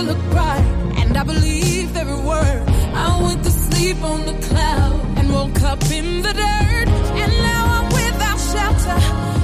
look bright, and I believed every word. I went to sleep on the cloud and woke up in the dirt, and now I'm without shelter.